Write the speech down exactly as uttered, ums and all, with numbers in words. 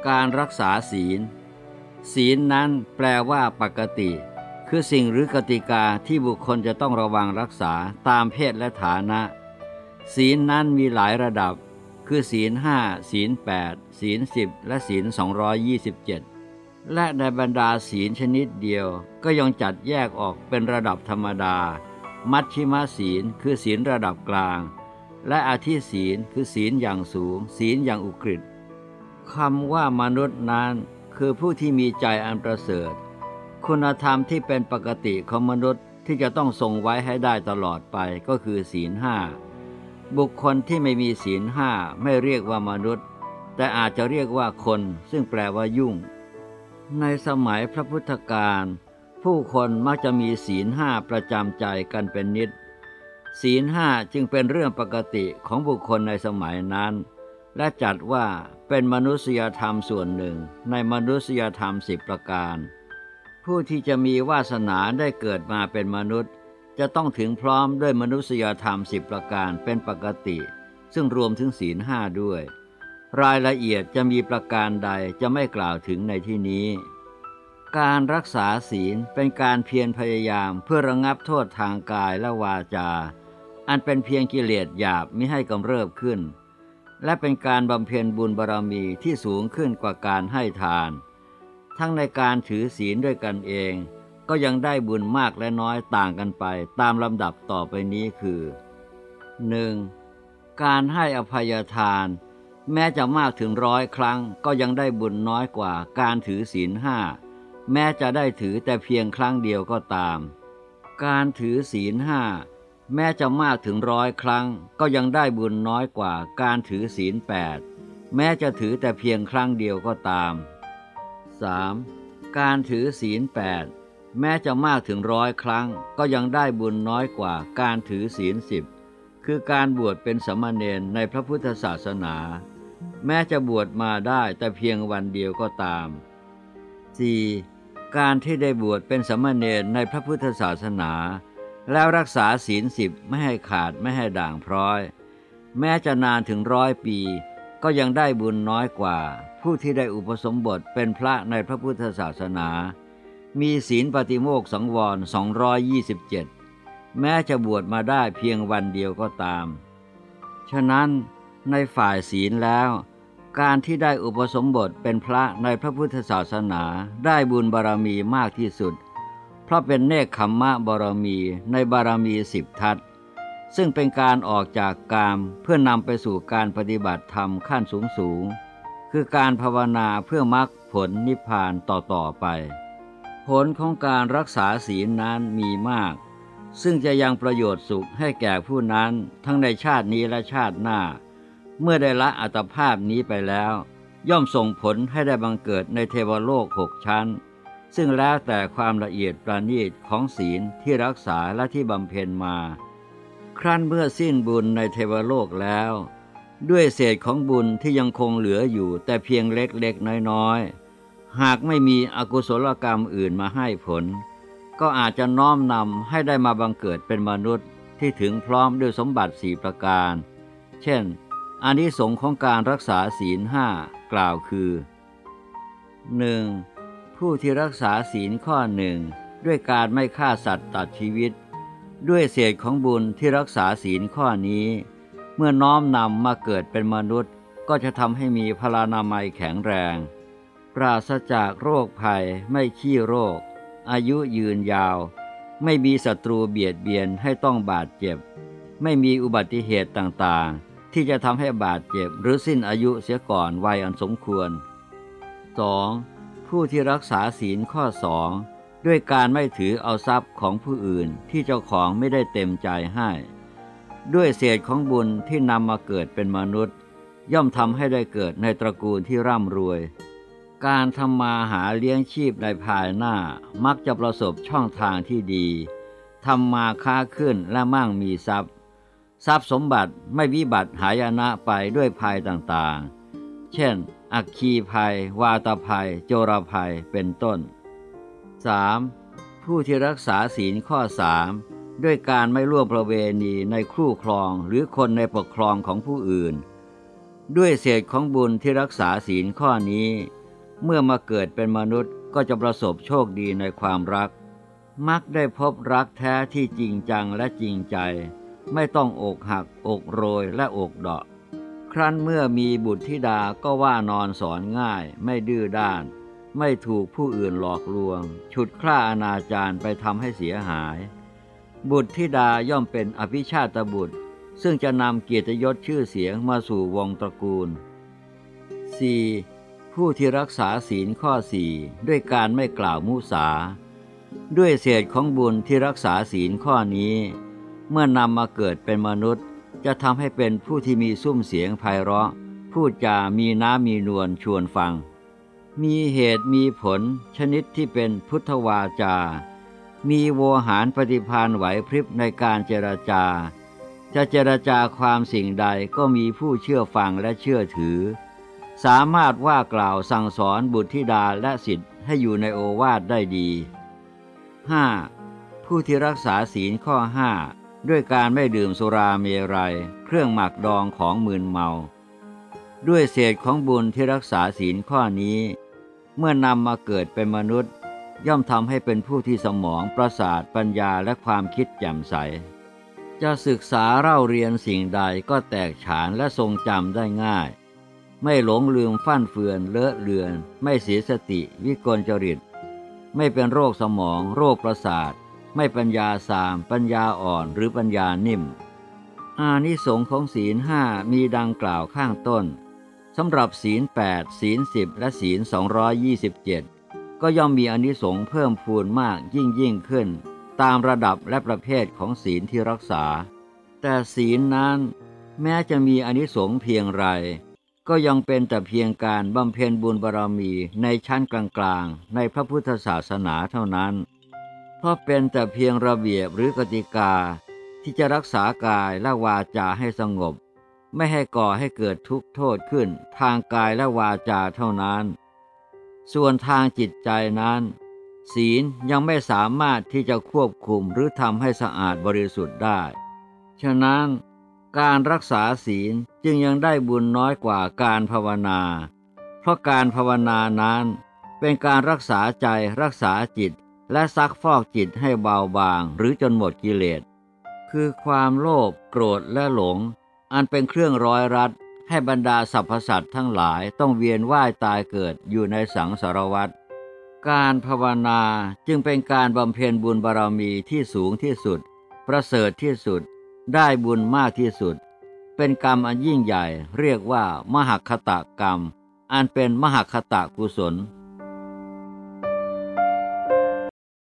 การรักษาศีลศีลนั้นแปลว่าปกติคือสิ่งหรือกติกาที่บุคคลจะต้องระวังรักษาตามเพศและฐานะศีลนั้นมีหลายระดับคือศีลห้าศีลแปดศีลสิบและศีลสองร้อยยี่สิบเจ็ดและในบรรดาศีลชนิดเดียวก็ยังจัดแยกออกเป็นระดับธรรมดามัชฌิมศีลคือศีลระดับกลางและอธิศีลคือศีลอย่างสูงศีลอย่างอุกฤษคำว่ามนุษย์นั้นคือผู้ที่มีใจอันประเสริฐคุณธรรมที่เป็นปกติของมนุษย์ที่จะต้องทรงไว้ให้ได้ตลอดไปก็คือศีลห้าบุคคลที่ไม่มีศีลห้าไม่เรียกว่ามนุษย์แต่อาจจะเรียกว่าคนซึ่งแปลว่ายุ่งในสมัยพระพุทธกาลผู้คนมักจะมีศีลห้าประจำใจกันเป็นนิดศีลห้าจึงเป็นเรื่องปกติของบุคคลในสมัยนั้นและจัดว่าเป็นมนุษยธรรมส่วนหนึ่งในมนุษยธรรมสิบประการผู้ที่จะมีวาสนาได้เกิดมาเป็นมนุษย์จะต้องถึงพร้อมด้วยมนุษยธรรมสิบประการเป็นปกติซึ่งรวมถึงศีลห้าด้วยรายละเอียดจะมีประการใดจะไม่กล่าวถึงในที่นี้การรักษาศีลเป็นการเพียรพยายามเพื่อระงับโทษทางกายและวาจาอันเป็นเพียงกิเลสหยาบมิให้กำเริบขึ้นและเป็นการบำเพ็ญบุญบารมีที่สูงขึ้นกว่าการให้ทานทั้งในการถือศีลด้วยกันเองก็ยังได้บุญมากและน้อยต่างกันไปตามลำดับต่อไปนี้คือ หนึ่ง. การให้อภัยทานแม้จะมากถึงร้อยครั้งก็ยังได้บุญน้อยกว่าการถือศีลห้าแม้จะได้ถือแต่เพียงครั้งเดียวก็ตามการถือศีลห้าแม้จะมากถึงร้อยครั้งก็ยังได้บุญน้อยกว่าการถือศีลแปดแม้จะถือแต่เพียงครั้งเดียวก็ตาม สาม. การถือศีลแปดแม้จะมากถึงร้อยครั้งก็ยังได้บุญน้อยกว่าการถือศีลสิบคือการบวชเป็นสามเณรในพระพุทธศาสนาแม้จะบวชมาได้แต่เพียงวันเดียวก็ตาม สี่. การที่ได้บวชเป็นสามเณรในพระพุทธศาสนาแล้วรักษาศีลสิบไม่ให้ขาดไม่ให้ด่างพร้อยแม้จะนานถึงร้อยปีก็ยังได้บุญน้อยกว่าผู้ที่ได้อุปสมบทเป็นพระในพระพุทธศาสนามีศีลปฏิโมกข์สังวรสองร้อยยี่สิบเจ็ดแม้จะบวชมาได้เพียงวันเดียวก็ตามฉะนั้นในฝ่ายศีลแล้วการที่ได้อุปสมบทเป็นพระในพระพุทธศาสนาได้บุญบารมีมากที่สุดเพราะเป็นเนกขัมมะบารมีในบารมีสิบทัศน์ซึ่งเป็นการออกจากกามเพื่อนำไปสู่การปฏิบัติธรรมขั้นสูงสูงคือการภาวนาเพื่อมรรคผลนิพพานต่อๆไปผลของการรักษาศีลนั้นมีมากซึ่งจะยังประโยชน์สุขให้แก่ผู้นั้นทั้งในชาตินี้และชาติหน้าเมื่อได้ละอัตภาพนี้ไปแล้วย่อมส่งผลให้ได้บังเกิดในเทวโลกหกชั้นซึ่งแล้วแต่ความละเอียดประณีตของศีลที่รักษาและที่บำเพ็ญมาครั้นเมื่อสิ้นบุญในเทวโลกแล้วด้วยเศษของบุญที่ยังคงเหลืออยู่แต่เพียงเล็กๆน้อยๆหากไม่มีอกุศลกรรมอื่นมาให้ผลก็อาจจะน้อมนำให้ได้มาบังเกิดเป็นมนุษย์ที่ถึงพร้อมด้วยสมบัติสี่ประการเช่นอานิสงส์ของการรักษาศีลห้ากล่าวคือ หนึ่ง. ผู้ที่รักษาศีลข้อหนึ่งด้วยการไม่ฆ่าสัตว์ตัดชีวิตด้วยเศษของบุญที่รักษาศีลข้อนี้เมื่อน้อมนำมาเกิดเป็นมนุษย์ก็จะทำให้มีพลานามัยแข็งแรงปราศจากโรคภัยไม่ขี้โรคอายุยืนยาวไม่มีศัตรูเบียดเบียนให้ต้องบาดเจ็บไม่มีอุบัติเหตุต่างๆที่จะทำให้บาดเจ็บหรือสิ้นอายุเสียก่อนวัยอันสมควร สอง. ผู้ที่รักษาศีลข้อสองด้วยการไม่ถือเอาทรัพย์ของผู้อื่นที่เจ้าของไม่ได้เต็มใจให้ด้วยเศษของบุญที่นำมาเกิดเป็นมนุษย์ย่อมทำให้ได้เกิดในตระกูลที่ร่ำรวยการทำมาหาเลี้ยงชีพในภายหน้ามักจะประสบช่องทางที่ดีทำมาค้าขึ้นและมั่งมีทรัพย์ทรัพย์สมบัติไม่วิบัติหายนะไปด้วยภัยต่างๆเช่นอัคคีภัยวาตภัยโจรภัยเป็นต้น สาม. ผู้ที่รักษาศีลข้อสามด้วยการไม่ร่วมประเวณีในคู่ครองหรือคนในปกครองของผู้อื่นด้วยเศษของบุญที่รักษาศีลข้อนี้เมื่อมาเกิดเป็นมนุษย์ก็จะประสบโชคดีในความรักมักได้พบรักแท้ที่จริงจังและจริงใจไม่ต้องอกหักอกโรยและอกเดาะครั้นเมื่อมีบุตรธิดาก็ว่านอนสอนง่ายไม่ดื้อด้านไม่ถูกผู้อื่นหลอกลวงฉุดคล้าอนาจารไปทำให้เสียหายบุตรธิดาย่อมเป็นอภิชาตบุตรซึ่งจะนำเกียรติยศชื่อเสียงมาสู่วงตระกูล สี่. ผู้ที่รักษาศีลข้อสี่ด้วยการไม่กล่าวมุสาด้วยเศษของบุญที่รักษาศีลข้อนี้เมื่อนำมาเกิดเป็นมนุษย์จะทำให้เป็นผู้ที่มีซุ้มเสียงไพเราะพูดจามีน้ำมีนวลชวนฟังมีเหตุมีผลชนิดที่เป็นพุทธวาจามีโวหารปฏิภาณไหวพริบในการเจรจาจะเจรจาความสิ่งใดก็มีผู้เชื่อฟังและเชื่อถือสามารถว่ากล่าวสั่งสอนบุตรธิดาและศิษย์ให้อยู่ในโอวาทได้ดี ห้า. ผู้ที่รักษาศีลข้อห้าด้วยการไม่ดื่มสุราเมรัยเครื่องหมักดองของมึนเมาด้วยเศษของบุญที่รักษาศีลข้อนี้เมื่อนำมาเกิดเป็นมนุษย์ย่อมทำให้เป็นผู้ที่สมองประสาทปัญญาและความคิดแจ่มใสจะศึกษาเล่าเรียนสิ่งใดก็แตกฉานและทรงจำได้ง่ายไม่หลงลืมฟั่นเฟือนเลอะเลือนไม่เสียสติวิกลจริตไม่เป็นโรคสมองโรคประสาทไม่ปัญญาสามปัญญาอ่อนหรือปัญญานิ่มอานิสงส์ของศีลห้ามีดังกล่าวข้างต้นสำหรับศีลแปดศีลสิบและศีลสองร้อยยี่สิบเจ็ดก็ย่อมมีอานิสงส์เพิ่มพูนมากยิ่งยิ่งขึ้นตามระดับและประเภทของศีลที่รักษาแต่ศีลนั้นแม้จะมีอานิสงส์เพียงไรก็ยังเป็นแต่เพียงการบำเพ็ญบุญบารมีในชั้นกลางๆในพระพุทธศาสนาเท่านั้นเพราะเป็นแต่เพียงระเบียบหรือกติกาที่จะรักษากายและวาจาให้สงบไม่ให้ก่อให้เกิดทุกข์โทษขึ้นทางกายและวาจาเท่านั้นส่วนทางจิตใจนั้นศีลยังไม่สามารถที่จะควบคุมหรือทำให้สะอาดบริสุทธิ์ได้ฉะนั้นการรักษาศีลจึงยังได้บุญน้อยกว่าการภาวนาเพราะการภาวนานั้นเป็นการรักษาใจรักษาจิตและซักฟอกจิตให้เบาบางหรือจนหมดกิเลสคือความโลภโกรธและหลงอันเป็นเครื่องร้อยรัดให้บรรดาสรรพสัตว์ทั้งหลายต้องเวียนว่ายตายเกิดอยู่ในสังสารวัฏการภาวนาจึงเป็นการบำเพ็ญบุญบารมีที่สูงที่สุดประเสริฐที่สุดได้บุญมากที่สุดเป็นกรรมอันยิ่งใหญ่เรียกว่ามหคตกรรมอันเป็นมหคตกุศล